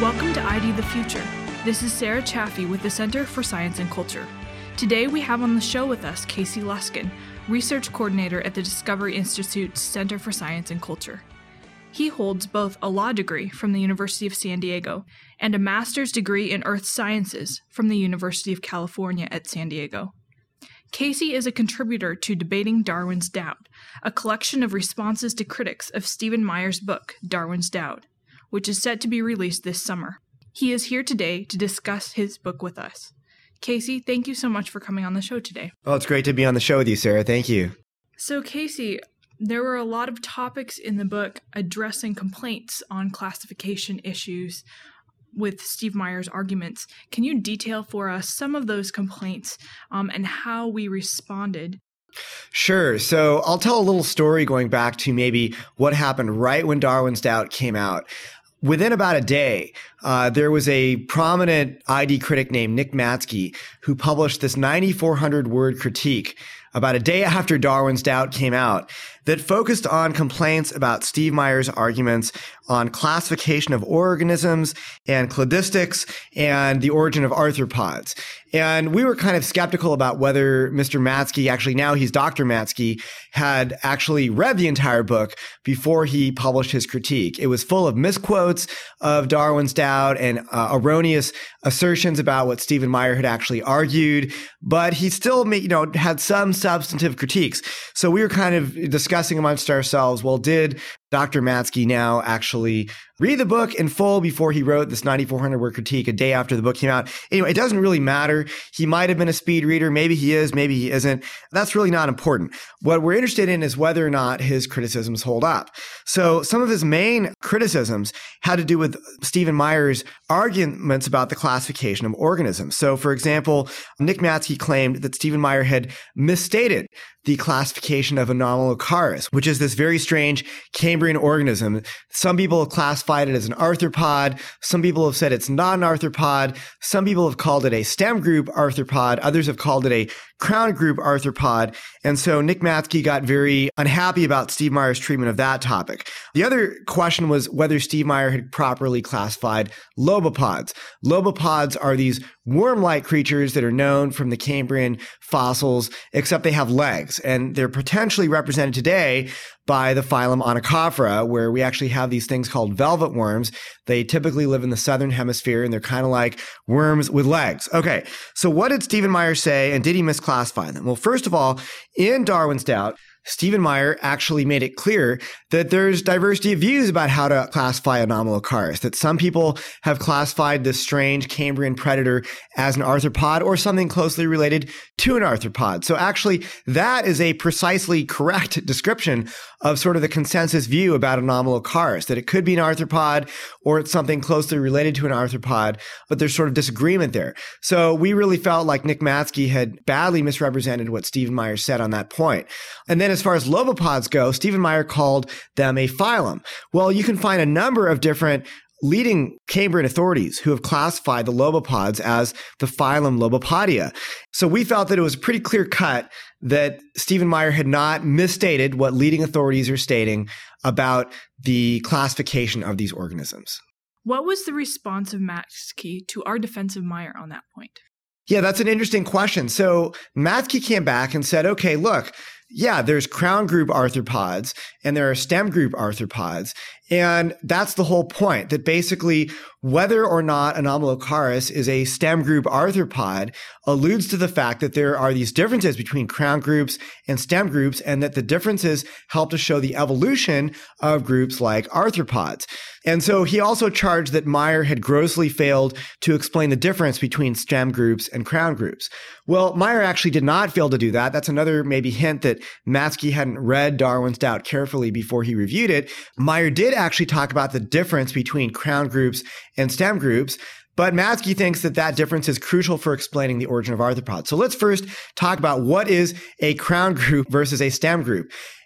Welcome to ID the Future. This is Sarah Chaffee with the Center for Science and Culture. Today we have on the show with us Casey Luskin, Research Coordinator at the Discovery Institute's Center for Science and Culture. He holds both a law degree from the University of San Diego and a master's degree in earth sciences from the University of California at San Diego. Casey is a contributor to Debating Darwin's Doubt, a collection of responses to critics of Stephen Meyer's book, Darwin's Doubt, which is set to be released this summer. He is here today to discuss his book with us. Casey, thank you so much for coming on the show today. Well, it's great to be on the show with you, Sarah. Thank you. So, Casey, there were a lot of topics in the book addressing complaints on classification issues with Steve Meyer's arguments. Can you detail for us some of those complaints and how we responded? Sure. So I'll tell a little story going back to maybe what happened right when Darwin's Doubt came out. Within about a day, there was a prominent ID critic named Nick Matzke who published this 9,400-word critique about a day after Darwin's Doubt came out that focused on complaints about Steve Meyer's arguments on classification of organisms and cladistics and the origin of arthropods. And we were kind of skeptical about whether Mr. Matzke, actually now he's Dr. Matzke, had actually read the entire book before he published his critique. It was full of misquotes of Darwin's Doubt and erroneous assertions about what Stephen Meyer had actually argued, but he still had some substantive critiques. So we were kind of discussing amongst ourselves, well, did Dr. Matzke now actually read the book in full before he wrote this 9,400-word critique a day after the book came out? Anyway, it doesn't really matter. He might have been a speed reader. Maybe he is, maybe he isn't. That's really not important. What we're interested in is whether or not his criticisms hold up. So some of his main criticisms had to do with Stephen Meyer's arguments about the classification of organisms. So, for example, Nick Matzke claimed that Stephen Meyer had misstated the classification of Anomalocaris, which is this very strange Cambrian organism. Some people have classified it as an arthropod. Some people have said it's not an arthropod. Some people have called it a stem group arthropod. Others have called it a crown group arthropod. And so Nick Matzke got very unhappy about Steve Meyer's treatment of that topic. The other question was whether Steve Meyer had properly classified lobopods. Lobopods are these worm-like creatures that are known from the Cambrian fossils, except they have legs. And they're potentially represented today by the phylum Onychophora, where we actually have these things called velvet worms. They typically live in the southern hemisphere, and they're kind of like worms with legs. Okay, so what did Stephen Meyer say, and did he misclassify them? Well, first of all, in Darwin's Doubt, Stephen Meyer actually made it clear that there's diversity of views about how to classify Anomalocaris, that some people have classified this strange Cambrian predator as an arthropod or something closely related to an arthropod. So actually, that is a precisely correct description of sort of the consensus view about Anomalocaris, that it could be an arthropod or it's something closely related to an arthropod, but there's sort of disagreement there. So we really felt like Nick Matzke had badly misrepresented what Stephen Meyer said on that point. And then as far as lobopods go, Stephen Meyer called them a phylum. Well, you can find a number of different leading Cambrian authorities who have classified the lobopods as the phylum Lobopodia. So we felt that it was pretty clear cut that Stephen Meyer had not misstated what leading authorities are stating about the classification of these organisms. What was the response of Matzke to our defense of Meyer on that point? Yeah, that's an interesting question. So Matzke came back and said, okay, look, yeah, there's crown group arthropods and there are stem group arthropods. And that's the whole point, that basically whether or not Anomalocaris is a stem group arthropod alludes to the fact that there are these differences between crown groups and stem groups, and that the differences help to show the evolution of groups like arthropods. And so he also charged that Meyer had grossly failed to explain the difference between stem groups and crown groups. Well, Meyer actually did not fail to do that. That's another maybe hint that Matzke hadn't read Darwin's Doubt carefully before he reviewed it. Meyer did actually talk about the difference between crown groups and stem groups, but Matzke thinks that that difference is crucial for explaining the origin of arthropods. So let's first talk about what is a crown group versus a stem group.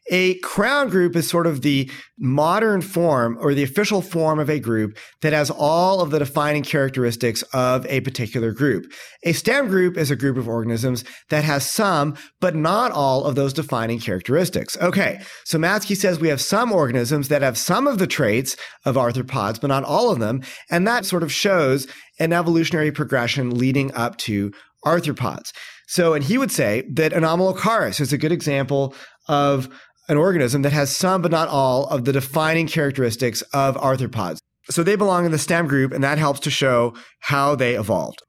A crown group is sort of the modern form or the official form of a group that has all of the defining characteristics of a particular group. A stem group is a group of organisms that has some, but not all of those defining characteristics. Okay, so Matsky says we have some organisms that have some of the traits of arthropods, but not all of them, and that sort of shows an evolutionary progression leading up to arthropods. So, and he would say that Anomalocaris is a good example of an organism that has some but not all of the defining characteristics of arthropods. So they belong in the stem group, and that helps to show how they evolved.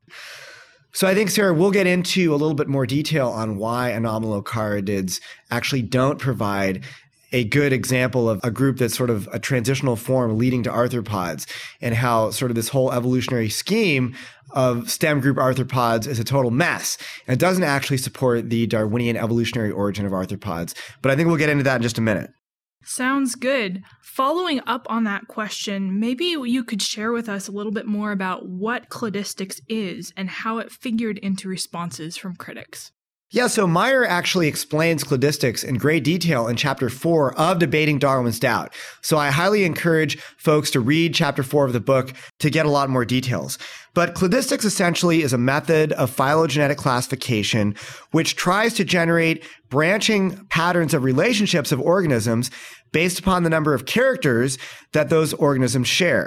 So I think, Sarah, we'll get into a little bit more detail on why Anomalocaridids actually don't provide a good example of a group that's sort of a transitional form leading to arthropods, and how sort of this whole evolutionary scheme of stem group arthropods is a total mess and doesn't actually support the Darwinian evolutionary origin of arthropods. But I think we'll get into that in just a minute. Sounds good. Following up on that question, maybe you could share with us a little bit more about what cladistics is and how it figured into responses from critics. Yeah, so Meyer actually explains cladistics in great detail in Chapter 4 of Debating Darwin's Doubt. So I highly encourage folks to read Chapter 4 of the book to get a lot more details. But cladistics essentially is a method of phylogenetic classification which tries to generate branching patterns of relationships of organisms based upon the number of characters that those organisms share.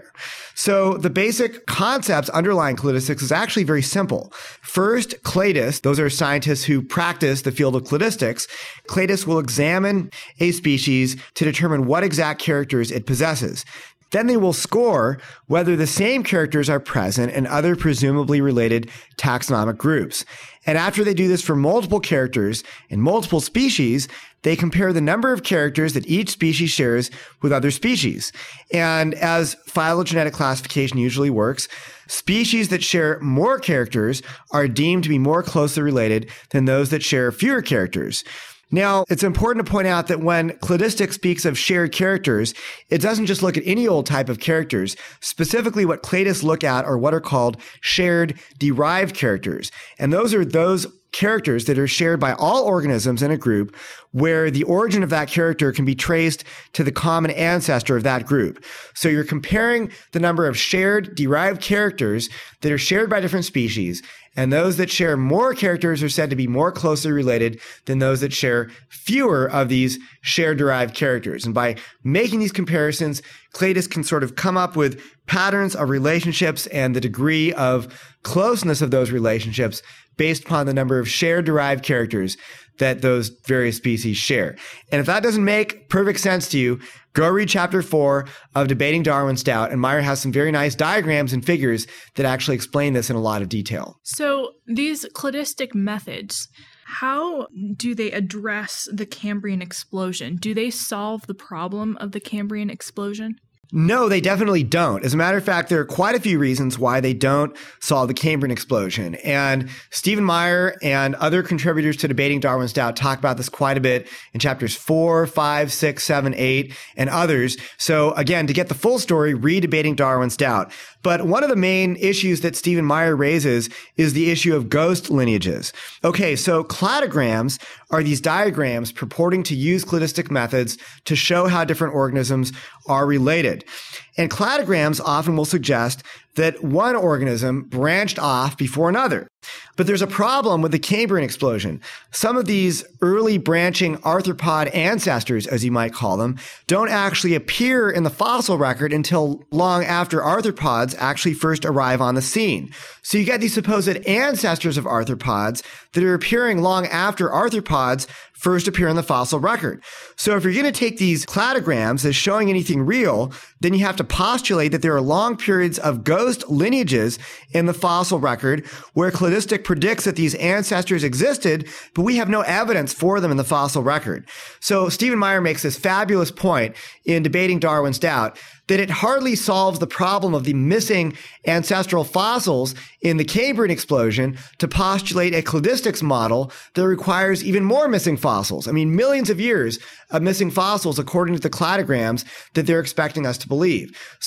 So the basic concepts underlying cladistics is actually very simple. First, cladists, those are scientists who practice the field of cladistics. Cladists will examine a species to determine what exact characters it possesses. Then they will score whether the same characters are present in other presumably related taxonomic groups. And after they do this for multiple characters in multiple species, they compare the number of characters that each species shares with other species. And as phylogenetic classification usually works, species that share more characters are deemed to be more closely related than those that share fewer characters. Now, it's important to point out that when cladistics speaks of shared characters, it doesn't just look at any old type of characters. Specifically, what cladists look at are what are called shared derived characters. And those are those characters that are shared by all organisms in a group where the origin of that character can be traced to the common ancestor of that group. So you're comparing the number of shared derived characters that are shared by different species, and those that share more characters are said to be more closely related than those that share fewer of these shared derived characters. And by making these comparisons, cladists can sort of come up with patterns of relationships and the degree of closeness of those relationships based upon the number of shared derived characters that those various species share. And if that doesn't make perfect sense to you, go read Chapter 4 of Debating Darwin's Doubt, and Meyer has some very nice diagrams and figures that actually explain this in a lot of detail. So these cladistic methods, how do they address the Cambrian explosion? Do they solve the problem of the Cambrian explosion? No, they definitely don't. As a matter of fact, there are quite a few reasons why they don't solve the Cambrian explosion. And Stephen Meyer and other contributors to Debating Darwin's Doubt talk about this quite a bit in chapters 4, 5, 6, 7, 8, and others. So again, to get the full story, read Debating Darwin's Doubt. But one of the main issues that Stephen Meyer raises is the issue of ghost lineages. Okay, so cladograms are these diagrams purporting to use cladistic methods to show how different organisms are related. And cladograms often will suggest that one organism branched off before another. But there's a problem with the Cambrian explosion. Some of these early branching arthropod ancestors, as you might call them, don't actually appear in the fossil record until long after arthropods actually first arrive on the scene. So you get these supposed ancestors of arthropods that are appearing long after arthropods first appear in the fossil record. So if you're going to take these cladograms as showing anything real, then you have to postulate that there are long periods of ghost lineages in the fossil record where cladistic predicts that these ancestors existed, but we have no evidence for them in the fossil record. So Stephen Meyer makes this fabulous point in Debating Darwin's Doubt that it hardly solves the problem of the missing ancestral fossils in the Cambrian explosion to postulate a cladistics model that requires even more missing fossils. I mean, millions of years of missing fossils according to the cladograms that they're expecting us to believe. So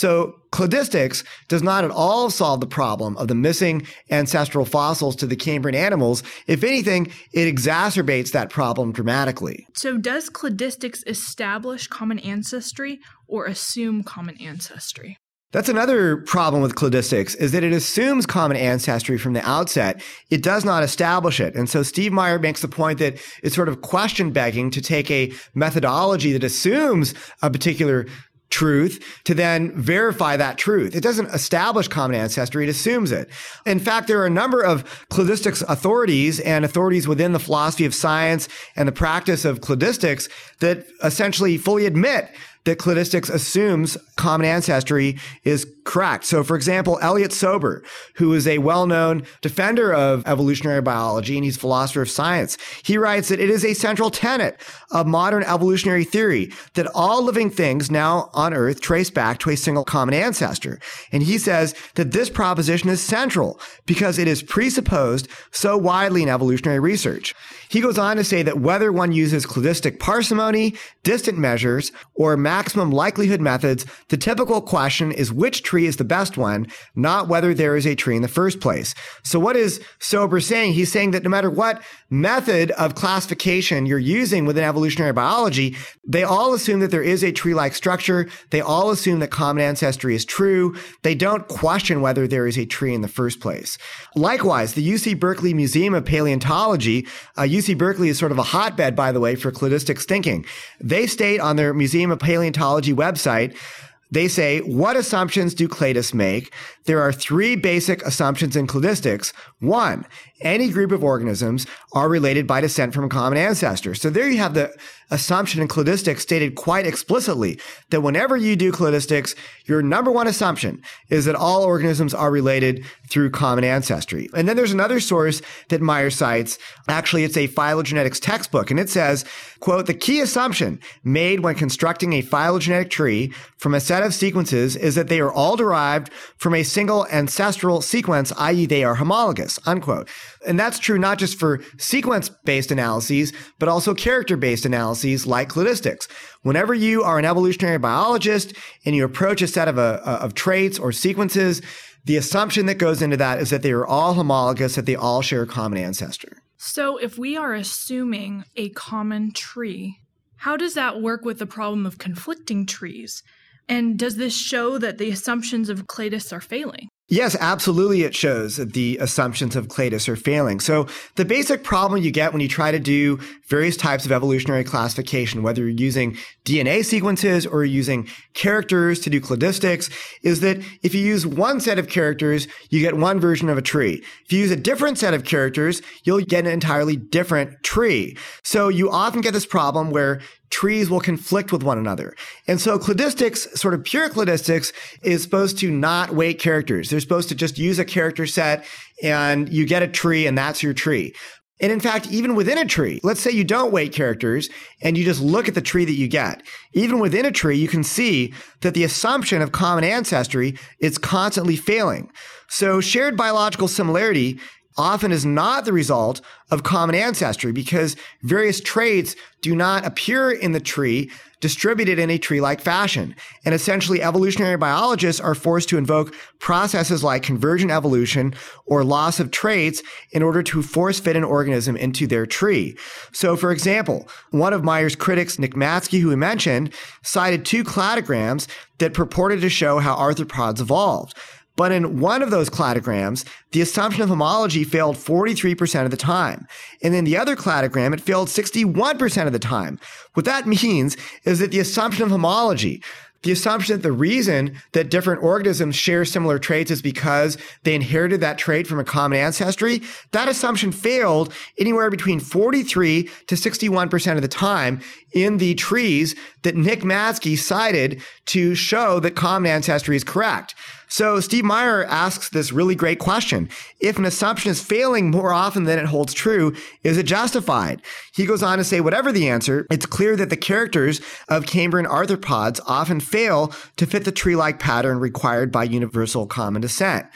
cladistics does not at all solve the problem of the missing ancestral fossils to the Cambrian animals. If anything, it exacerbates that problem dramatically. So does cladistics establish common ancestry or assume common ancestry? That's another problem with cladistics, is that it assumes common ancestry from the outset. It does not establish it. And so Steve Meyer makes the point that it's sort of question-begging to take a methodology that assumes a particular truth to then verify that truth. It doesn't establish common ancestry, it assumes it. In fact, there are a number of cladistics authorities and authorities within the philosophy of science and the practice of cladistics that essentially fully admit that cladistics assumes common ancestry is correct. So, for example, Elliot Sober, who is a well-known defender of evolutionary biology, and he's a philosopher of science, he writes that it is a central tenet of modern evolutionary theory that all living things now on Earth trace back to a single common ancestor. And he says that this proposition is central because it is presupposed so widely in evolutionary research. He goes on to say that whether one uses cladistic parsimony, distant measures, or maximum likelihood methods, the typical question is which tree is the best one, not whether there is a tree in the first place. So what is Sober saying? He's saying that no matter what method of classification you're using within evolutionary biology, they all assume that there is a tree-like structure. They all assume that common ancestry is true. They don't question whether there is a tree in the first place. Likewise, the UC Berkeley Museum of Paleontology, UC Berkeley is sort of a hotbed, by the way, for cladistics thinking. They state on their Museum of Paleontology website, they say, what assumptions do cladists make? There are three basic assumptions in cladistics. One, any group of organisms are related by descent from a common ancestor. So there you have the assumption in cladistics stated quite explicitly that whenever you do cladistics, your number one assumption is that all organisms are related through common ancestry. And then there's another source that Meyer cites. Actually, it's a phylogenetics textbook, and it says, quote, the key assumption made when constructing a phylogenetic tree from a set of sequences is that they are all derived from a single ancestral sequence, i.e. they are homologous, unquote. And that's true not just for sequence-based analyses, but also character-based analyses like cladistics. Whenever you are an evolutionary biologist and you approach a set of traits or sequences, the assumption that goes into that is that they are all homologous, that they all share a common ancestor. So if we are assuming a common tree, how does that work with the problem of conflicting trees? And does this show that the assumptions of cladists are failing? Yes, absolutely it shows that the assumptions of cladists are failing. So the basic problem you get when you try to do various types of evolutionary classification, whether you're using DNA sequences or you're using characters to do cladistics, is that if you use one set of characters, you get one version of a tree. If you use a different set of characters, you'll get an entirely different tree. So you often get this problem where trees will conflict with one another. And so cladistics, sort of pure cladistics, is supposed to not weight characters. They're supposed to just use a character set and you get a tree and that's your tree. And in fact, even within a tree, let's say you don't weight characters and you just look at the tree that you get. Even within a tree, you can see that the assumption of common ancestry is constantly failing. So shared biological similarity often is not the result of common ancestry because various traits do not appear in the tree distributed in a tree-like fashion. And essentially, evolutionary biologists are forced to invoke processes like convergent evolution or loss of traits in order to force fit an organism into their tree. So, for example, one of Meyer's critics, Nick Matzke, who we mentioned, cited two cladograms that purported to show how arthropods evolved. But in one of those cladograms, the assumption of homology failed 43% of the time. And in the other cladogram, it failed 61% of the time. What that means is that the assumption of homology, the assumption that the reason that different organisms share similar traits is because they inherited that trait from a common ancestry, that assumption failed anywhere between 43 to 61% of the time in the trees that Nick Matzke cited to show that common ancestry is correct. So Steve Meyer asks this really great question. If an assumption is failing more often than it holds true, is it justified? He goes on to say, whatever the answer, it's clear that the characters of Cambrian arthropods often fail to fit the tree-like pattern required by universal common descent.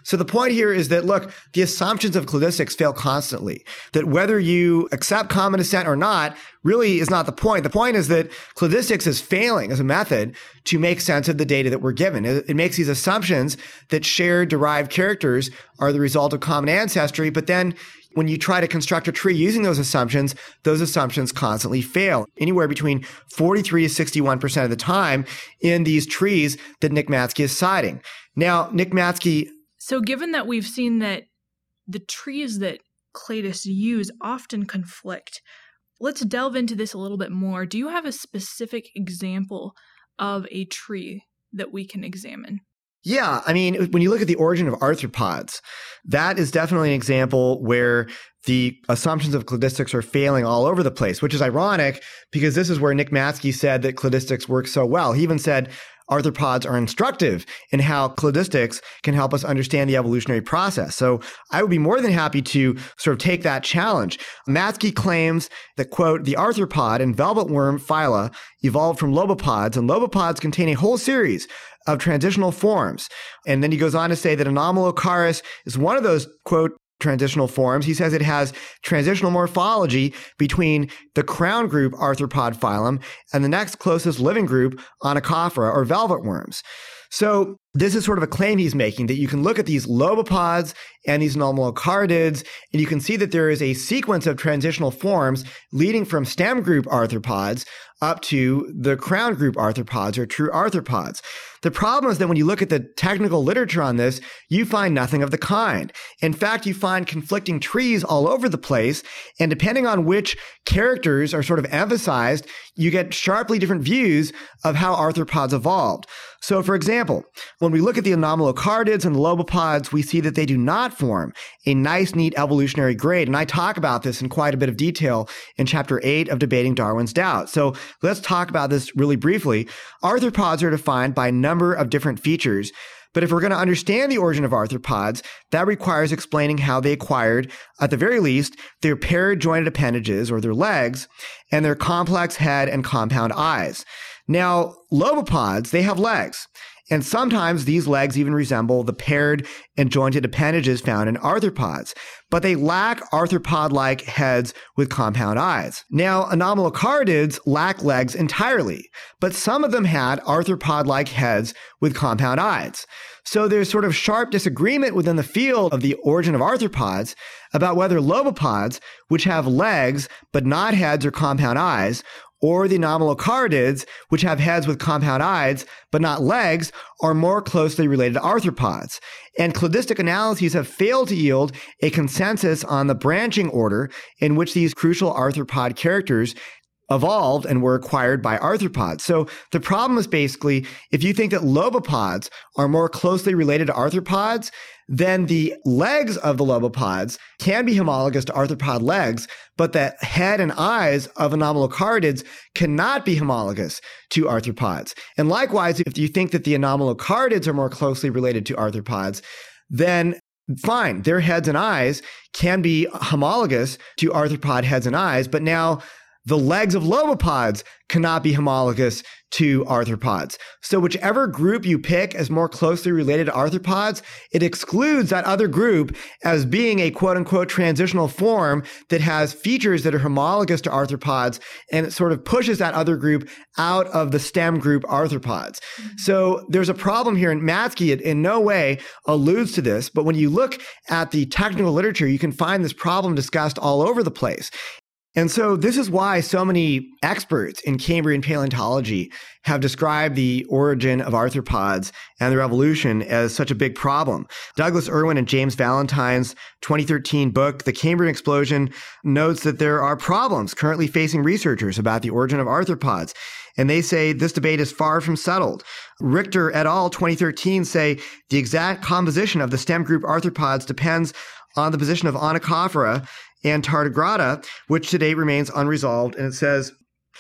So the point here is that, look, the assumptions of cladistics fail constantly. That whether you accept common descent or not really is not the point. The point is that cladistics is failing as a method to make sense of the data that we're given. It makes these assumptions that shared derived characters are the result of common ancestry, but then when you try to construct a tree using those assumptions constantly fail. Anywhere between 43 to 61% of the time in these trees that Nick Matzke is citing. Now, Nick Matzke... So given that we've seen that the trees that cladists use often conflict, let's delve into this a little bit more. Do you have a specific example of a tree that we can examine? Yeah, I mean, when you look at the origin of arthropods, that is definitely an example where the assumptions of cladistics are failing all over the place, which is ironic because this is where Nick Matzke said that cladistics works so well. He even said arthropods are instructive in how cladistics can help us understand the evolutionary process. So I would be more than happy to sort of take that challenge. Matzke claims that, quote, the arthropod and velvet worm phyla evolved from lobopods, and lobopods contain a whole series of transitional forms. And then he goes on to say that Anomalocaris is one of those, quote, transitional forms. He says it has transitional morphology between the crown group arthropod phylum and the next closest living group, Onychophora or velvet worms. So this is sort of a claim he's making that you can look at these lobopods and these anomalocaridans, and you can see that there is a sequence of transitional forms leading from stem group arthropods up to the crown group arthropods or true arthropods. The problem is that when you look at the technical literature on this, you find nothing of the kind. In fact, you find conflicting trees all over the place, and depending on which characters are sort of emphasized, you get sharply different views of how arthropods evolved. So, for example, when we look at the anomalocaridans and the lobopods, we see that they do not form a nice, neat evolutionary grade. And I talk about this in quite a bit of detail in Chapter 8 of Debating Darwin's Doubt. So let's talk about this really briefly. Arthropods are defined by a number of different features. But if we're going to understand the origin of arthropods, that requires explaining how they acquired, at the very least, their paired jointed appendages, or their legs, and their complex head and compound eyes. Now, lobopods, they have legs. And sometimes these legs even resemble the paired and jointed appendages found in arthropods, but they lack arthropod-like heads with compound eyes. Now, anomalocaridans lack legs entirely, but some of them had arthropod-like heads with compound eyes. So there's sort of sharp disagreement within the field of the origin of arthropods about whether lobopods, which have legs but not heads or compound eyes, or the anomalocaridans, which have heads with compound eyes but not legs, are more closely related to arthropods. And cladistic analyses have failed to yield a consensus on the branching order in which these crucial arthropod characters evolved and were acquired by arthropods. So the problem is basically, if you think that lobopods are more closely related to arthropods, then the legs of the lobopods can be homologous to arthropod legs, but the head and eyes of anomalocaridans cannot be homologous to arthropods. And likewise, if you think that the anomalocaridans are more closely related to arthropods, then fine, their heads and eyes can be homologous to arthropod heads and eyes, but now the legs of lobopods cannot be homologous to arthropods. So whichever group you pick as more closely related to arthropods, it excludes that other group as being a quote-unquote transitional form that has features that are homologous to arthropods, and it sort of pushes that other group out of the stem group arthropods. So there's a problem here, and Matzke in no way alludes to this, but when you look at the technical literature, you can find this problem discussed all over the place. And so this is why so many experts in Cambrian paleontology have described the origin of arthropods and their evolution as such a big problem. Douglas Irwin and James Valentine's 2013 book, The Cambrian Explosion, notes that there are problems currently facing researchers about the origin of arthropods. And they say this debate is far from settled. Richter et al. 2013 say the exact composition of the stem group arthropods depends on the position of Onychophora and Tardigrada, which to date remains unresolved. And it says,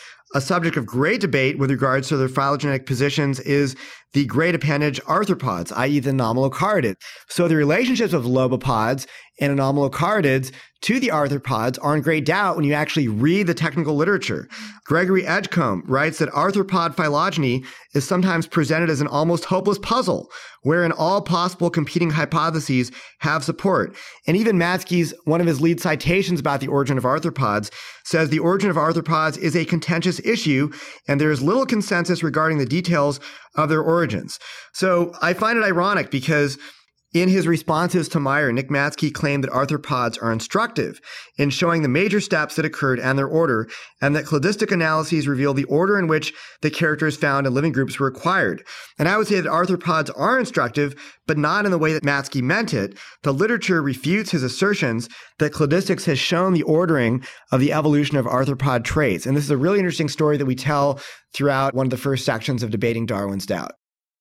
a subject of great debate with regards to their phylogenetic positions is the great appendage arthropods, i.e. the anomalocaridans. So the relationships of lobopods and anomalocaridids to the arthropods are in great doubt when you actually read the technical literature. Gregory Edgecombe writes that arthropod phylogeny is sometimes presented as an almost hopeless puzzle, wherein all possible competing hypotheses have support. And even Matzke's, one of his lead citations about the origin of arthropods, says the origin of arthropods is a contentious issue, and there is little consensus regarding the details of their origins. So I find it ironic because in his responses to Meyer, Nick Matzke claimed that arthropods are instructive in showing the major steps that occurred and their order, and that cladistic analyses reveal the order in which the characters found in living groups were acquired. And I would say that arthropods are instructive, but not in the way that Matzke meant it. The literature refutes his assertions that cladistics has shown the ordering of the evolution of arthropod traits. And this is a really interesting story that we tell throughout one of the first sections of Debating Darwin's Doubt.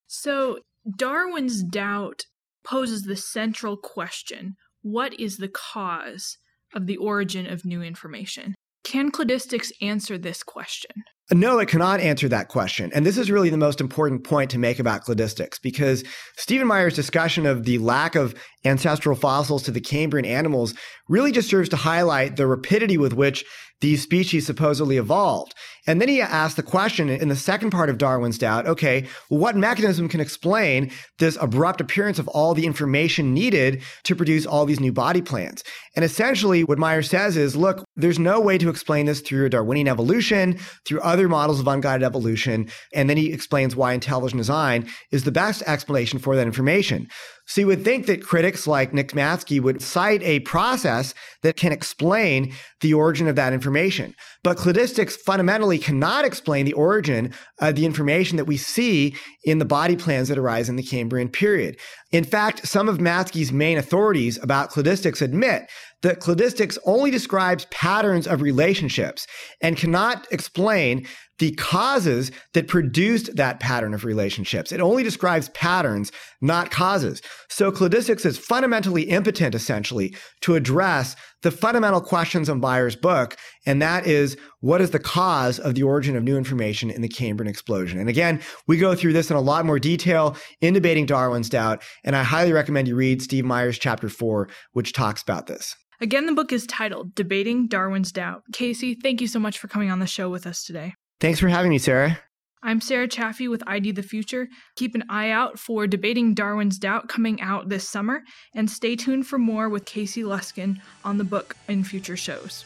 So Darwin's doubt poses the central question: what is the cause of the origin of new information? Can cladistics answer this question? No, it cannot answer that question. And this is really the most important point to make about cladistics, because Stephen Meyer's discussion of the lack of ancestral fossils to the Cambrian animals really just serves to highlight the rapidity with which these species supposedly evolved. And then he asked the question in the second part of Darwin's Doubt, okay, well, what mechanism can explain this abrupt appearance of all the information needed to produce all these new body plans? And essentially what Meyer says is, look, there's no way to explain this through Darwinian evolution, through other models of unguided evolution. And then he explains why intelligent design is the best explanation for that information. So you would think that critics like Nick Matzke would cite a process that can explain the origin of that information. But cladistics fundamentally cannot explain the origin of the information that we see in the body plans that arise in the Cambrian period. In fact, some of Matzke's main authorities about cladistics admit that cladistics only describes patterns of relationships and cannot explain the causes that produced that pattern of relationships. It only describes patterns, not causes. So cladistics is fundamentally impotent, essentially, to address the fundamental questions of Meyer's book, and that is, what is the cause of the origin of new information in the Cambrian explosion? And again, we go through this in a lot more detail in Debating Darwin's Doubt, and I highly recommend you read Steve Meyer's chapter 4, which talks about this. Again, the book is titled Debating Darwin's Doubt. Casey, thank you so much for coming on the show with us today. Thanks for having me, Sarah. I'm Sarah Chaffee with ID The Future. Keep an eye out for Debating Darwin's Doubt coming out this summer, and stay tuned for more with Casey Luskin on the book in future shows.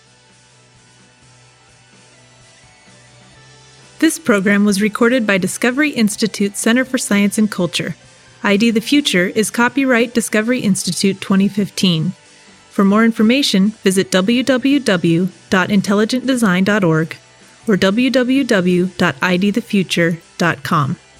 This program was recorded by Discovery Institute Center for Science and Culture. ID The Future is copyright Discovery Institute 2015. For more information, visit www.intelligentdesign.org or www.idthefuture.com.